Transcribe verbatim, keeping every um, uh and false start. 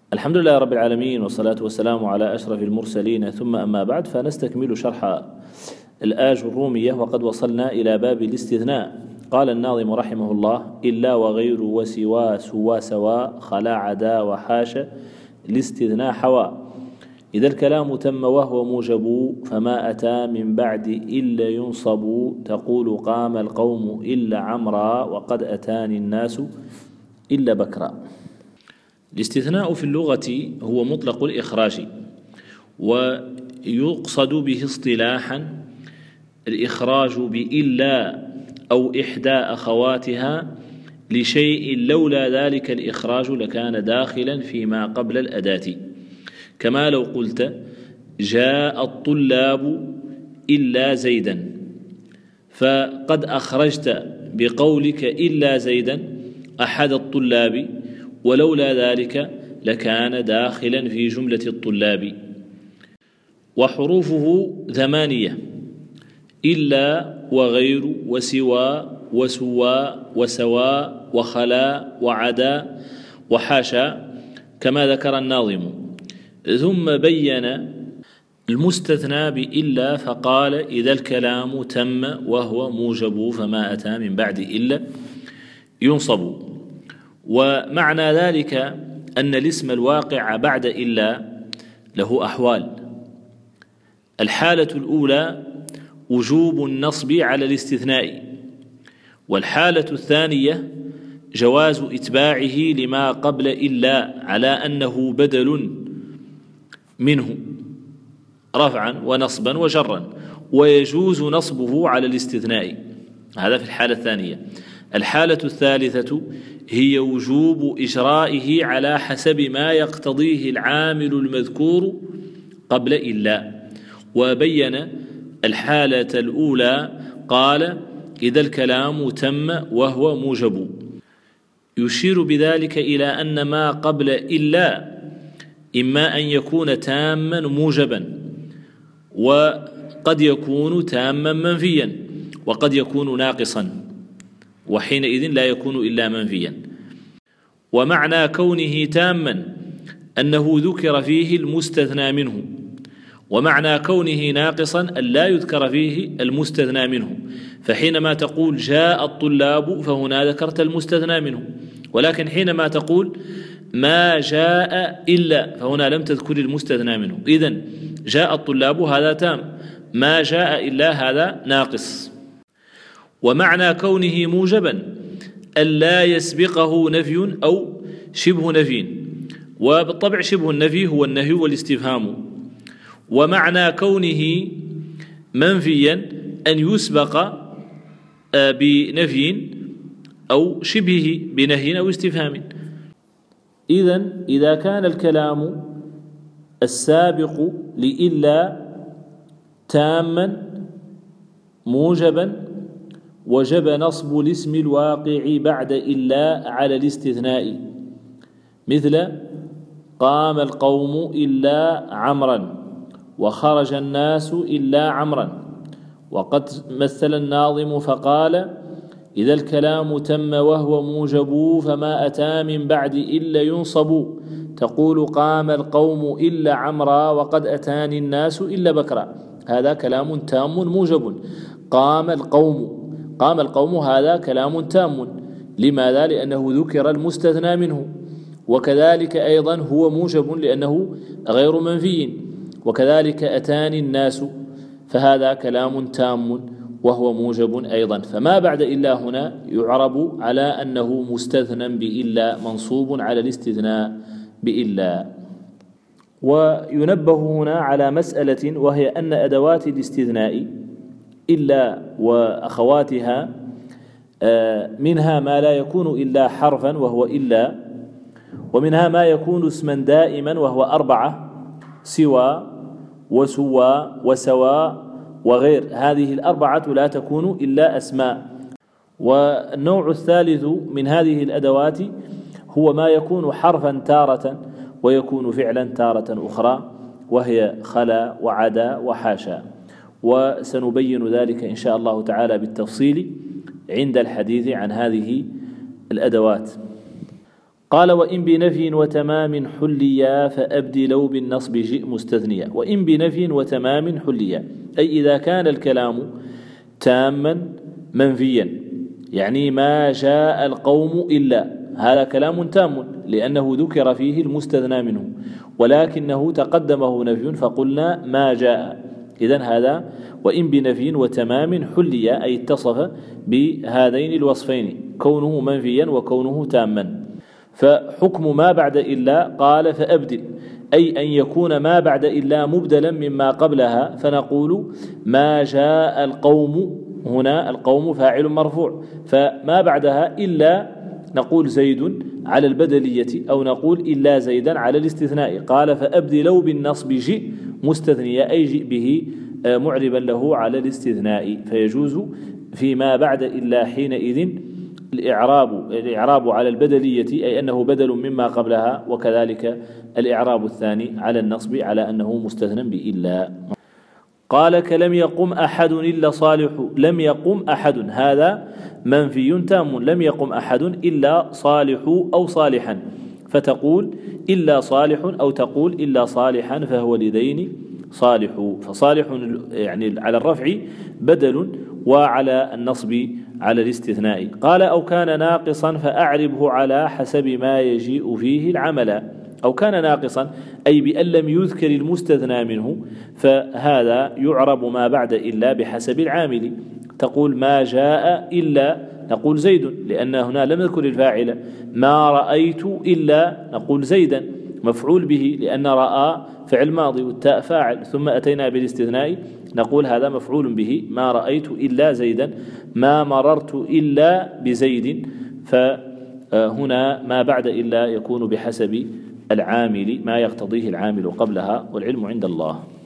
الحمد لله رب العالمين، والصلاة والسلام على أشرف المرسلين، ثم أما بعد، فنستكمل شرح الآج الرومية، وقد وصلنا إلى باب الاستثناء. قال الناظم رحمه الله: إلا وغير وسوى سوى سواء خلا عدا وحاشا الاستثناء حوى. إذا الكلام تم وهو موجب فما أتى من بعد إلا ينصب. تقول قام القوم إلا عمرا وقد أتاني الناس إلا بكرا. الاستثناء في اللغة هو مطلق الإخراج، ويقصد به اصطلاحا الإخراج بإلا أو إحدى أخواتها لشيء لولا ذلك الإخراج لكان داخلا فيما قبل الأداة، كما لو قلت جاء الطلاب إلا زيدا، فقد أخرجت بقولك إلا زيدا أحد الطلاب، ولولا ذلك لكان داخلا في جملة الطلاب. وحروفه ثمانية: إلا وغير وسوى وسوى وسواء وخلا وعدا وحاشا، كما ذكر الناظم. ثم بين المستثنى بإلا فقال: إذا الكلام تم وهو موجب فما أتى من بعد إلا ينصب. ومعنى ذلك أن الاسم الواقع بعد إلا له أحوال. الحالة الأولى وجوب النصب على الاستثناء، والحالة الثانية جواز إتباعه لما قبل إلا على أنه بدل منه رفعا ونصبا وجرا، ويجوز نصبه على الاستثناء. هذا في الحالة الثانية. الحالة الثالثة هي وجوب إجرائه على حسب ما يقتضيه العامل المذكور قبل إلا. وبين الحالة الأولى قال: إذا الكلام تم وهو موجب، يشير بذلك إلى أن ما قبل إلا إما أن يكون تاما موجبا، وقد يكون تاما منفيا، وقد يكون ناقصا، وحينئذ لا يكون إلا منفيا. ومعنى كونه تاما أنه ذكر فيه المستثنى منه، ومعنى كونه ناقصا أن لا يذكر فيه المستثنى منه. فحينما تقول جاء الطلاب فهنا ذكرت المستثنى منه، ولكن حينما تقول ما جاء إلا فهنا لم تذكر المستثنى منه. إذن جاء الطلاب هذا تام، ما جاء إلا هذا ناقص. ومعنى كونه موجبا ألا يسبقه نفي أو شبه نفي، وبالطبع شبه النفي هو النهي والاستفهام. ومعنى كونه منفيا أن يسبق بنفي أو شبهه بنهي أو استفهام. إذن إذا كان الكلام السابق لإلا تاما موجبا وجب نصب الاسم الواقع بعد إلا على الاستثناء، مثل قام القوم إلا عمرا وخرج الناس إلا عمرا. وقد مثل الناظم فقال: إذا الكلام تم وهو موجب فما أتى من بعد إلا ينصب. تقول قام القوم إلا عمرا وقد أتاني الناس إلا بكرا. هذا كلام تام موجب. قام القوم قام القوم هذا كلام تام. لماذا؟ لأنه ذكر المستثنى منه. وكذلك أيضا هو موجب لأنه غير منفي. وكذلك أتاني الناس، فهذا كلام تام وهو موجب أيضا. فما بعد إلا هنا يعرب على أنه مستثنى بإلا منصوب على الاستثناء بإلا. وينبه هنا على مسألة، وهي أن أدوات الاستثناء إلا وأخواتها منها ما لا يكون إلا حرفا وهو إلا، ومنها ما يكون اسما دائما وهو أربعة: سوى وسوى وسواء وغير. هذه الأربعة لا تكون إلا أسماء. والنوع الثالث من هذه الأدوات هو ما يكون حرفا تارة ويكون فعلا تارة أخرى، وهي خلا وعدا وحاشا. وسنبين ذلك إن شاء الله تعالى بالتفصيل عند الحديث عن هذه الأدوات. قال وإن بنفي وتمام حليا فأبدلوا بالنصب جئ مستثنيا. وإن بنفي وتمام حليا أي إذا كان الكلام تاما منفيا، يعني ما جاء القوم إلا، هذا كلام تام لأنه ذكر فيه المستثنى منه ولكنه تقدمه نفي فقلنا ما جاء، إذن هذا وإن بنفي وتمام حليا أي اتصف بهذين الوصفين كونه منفيا وكونه تاما. فحكم ما بعد إلا قال فأبدل، أي أن يكون ما بعد إلا مبدلا مما قبلها، فنقول ما جاء القوم، هنا القوم فاعل مرفوع، فما بعدها إلا نقول زيد على البدلية أو نقول إلا زيدا على الاستثناء. قال فأبدلوا بالنصب جئ مستثنيا أي جئ به معربا له على الاستثناء، فيجوز فيما بعد إلا حينئذ الإعراب الإعراب على البدلية أي أنه بدل مما قبلها، وكذلك الإعراب الثاني على النصب على أنه مستثنى بإلا. قال كلم يقم أحد إلا صالح، لم يقم أحد هذا منفي تام، لم يقم أحد إلا صالح أو صالحا، فتقول إلا صالح أو تقول إلا صالحا فهو لذين صالح، فصالح يعني على الرفع بدل وعلى النصب على الاستثناء. قال أو كان ناقصا فأعربه على حسب ما يجيء فيه العمل، أو كان ناقصا أي بأن لم يذكر المستثنى منه، فهذا يعرب ما بعد إلا بحسب العامل. تقول ما جاء إلا نقول زيد لأن هنا لم نذكر الفاعل، ما رأيت إلا نقول زيدا مفعول به لأن رأى فعل ماضي والتاء فاعل، ثم أتينا بالاستثناء نقول هذا مفعول به، ما رأيت إلا زيدا، ما مررت إلا بزيد، فهنا ما بعد إلا يكون بحسب العامل ما يقتضيه العامل قبلها، والعلم عند الله.